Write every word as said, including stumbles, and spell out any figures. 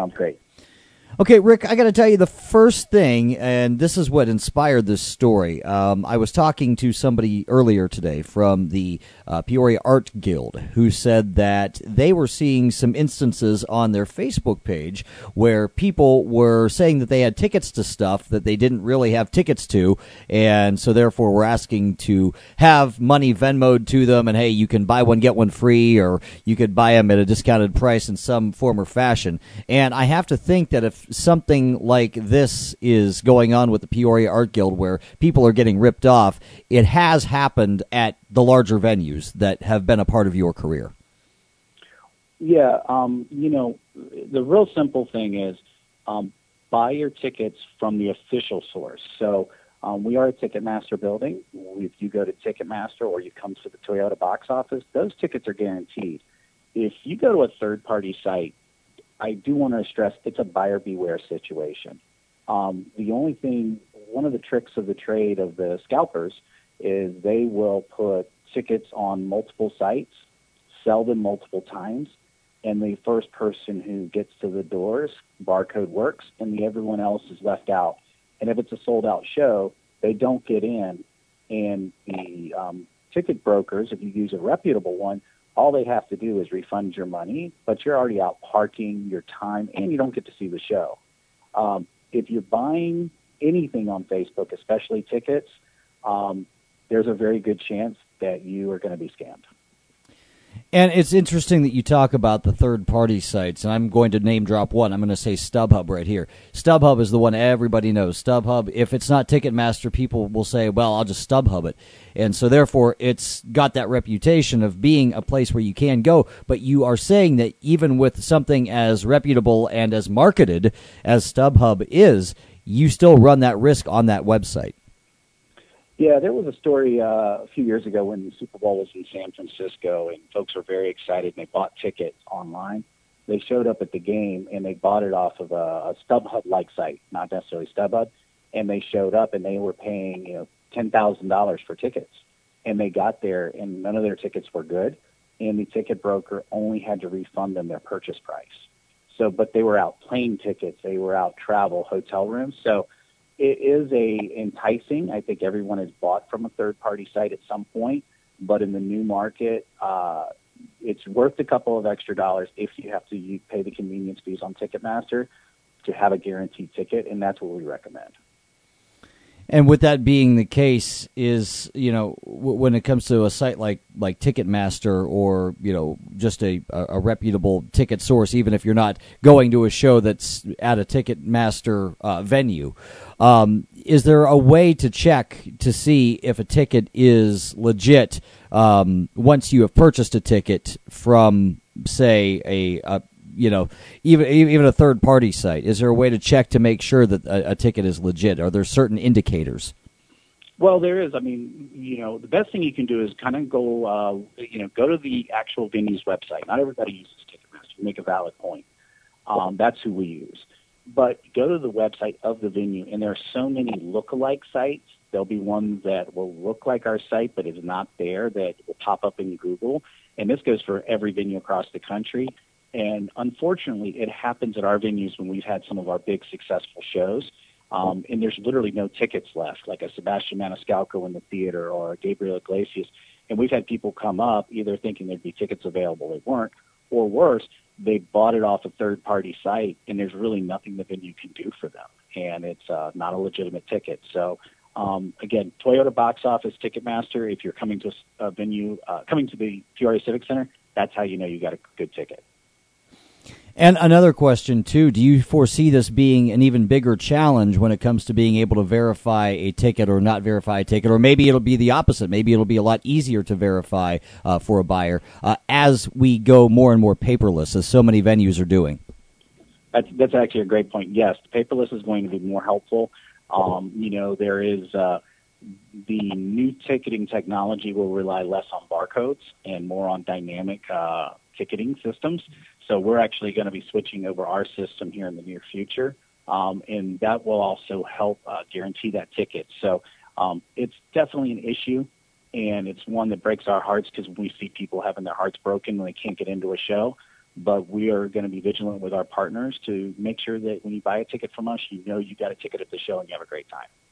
Sounds great. Okay, Rick, I got to tell you the first thing, and this is what inspired this story. Um, I was talking to somebody earlier today from the uh, Peoria Art Guild who said that they were seeing some instances on their Facebook page where people were saying that they had tickets to stuff that they didn't really have tickets to, and so therefore were asking to have money Venmoed to them, and hey, you can buy one, get one free, or you could buy them at a discounted price in some form or fashion. And I have to think that if something like this is going on with the Peoria Art Guild where people are getting ripped off, it has happened at the larger venues that have been a part of your career. Yeah, um, you know, the real simple thing is um, buy your tickets from the official source. So um, we are a Ticketmaster building. If you go to Ticketmaster or you come to the Toyota box office, those tickets are guaranteed. If you go to a third-party site, I do want to stress it's a buyer beware situation. Um, the only thing, one of the tricks of the trade of the scalpers is they will put tickets on multiple sites, sell them multiple times, and the first person who gets to the doors, barcode works, and the everyone else is left out. And if it's a sold-out show, they don't get in. And the um, ticket brokers, if you use a reputable one, all they have to do is refund your money, but you're already out parking your time, and you don't get to see the show. Um, if you're buying anything on Facebook, especially tickets, um, there's a very good chance that you are going to be scammed. And it's interesting that you talk about the third-party sites, and I'm going to name drop one. I'm going to say StubHub right here. StubHub is the one everybody knows. StubHub, if it's not Ticketmaster, people will say, well, I'll just StubHub it. And so, therefore, it's got that reputation of being a place where you can go. But you are saying that even with something as reputable and as marketed as StubHub is, you still run that risk on that website. Yeah, there was a story uh, a few years ago when the Super Bowl was in San Francisco, and folks were very excited, and they bought tickets online. They showed up at the game, and they bought it off of a, a StubHub-like site, not necessarily StubHub, and they showed up, and they were paying, you know, ten thousand dollars for tickets. And they got there, and none of their tickets were good, and the ticket broker only had to refund them their purchase price. So, but they were out plane tickets, they were out travel, hotel rooms, so it is a enticing. I think everyone has bought from a third-party site at some point, but in the new market, uh, it's worth a couple of extra dollars if you have to you pay the convenience fees on Ticketmaster to have a guaranteed ticket, and that's what we recommend. And with that being the case, is, you know, w- when it comes to a site like, like Ticketmaster or, you know, just a, a reputable ticket source, even if you're not going to a show that's at a Ticketmaster uh, venue, um, is there a way to check to see if a ticket is legit um, once you have purchased a ticket from, say, a, a you know, even even a third-party site? Is there a way to check to make sure that a, a ticket is legit? Are there certain indicators? Well, there is. I mean, you know, the best thing you can do is kind of go, uh, you know, go to the actual venue's website. Not everybody uses Ticketmaster. You make a valid point. Um, that's who we use. But go to the website of the venue, and there are so many lookalike sites. There'll be one that will look like our site but is not there that will pop up in Google. And this goes for every venue across the country. And unfortunately, it happens at our venues when we've had some of our big successful shows, um, and there's literally no tickets left, like a Sebastian Maniscalco in the theater or a Gabriel Iglesias. And we've had people come up either thinking there'd be tickets available, they weren't, or worse, they bought it off a third-party site, and there's really nothing the venue can do for them, and it's uh, not a legitimate ticket. So, um, again, Toyota box office, Ticketmaster, if you're coming to a, a venue, uh, coming to the Peoria Civic Center, that's how you know you got a good ticket. And another question, too, do you foresee this being an even bigger challenge when it comes to being able to verify a ticket or not verify a ticket? Or maybe it'll be the opposite. Maybe it'll be a lot easier to verify uh, for a buyer uh, as we go more and more paperless, as so many venues are doing. That's, that's actually a great point. Yes, paperless is going to be more helpful. Um, you know, there is uh, the new ticketing technology will rely less on barcodes and more on dynamic uh, ticketing systems. So we're actually going to be switching over our system here in the near future, um, and that will also help uh, guarantee that ticket. So um, it's definitely an issue, and it's one that breaks our hearts because we see people having their hearts broken when they can't get into a show. but we are going to be vigilant with our partners to make sure that when you buy a ticket from us, you know you got a ticket at the show and you have a great time.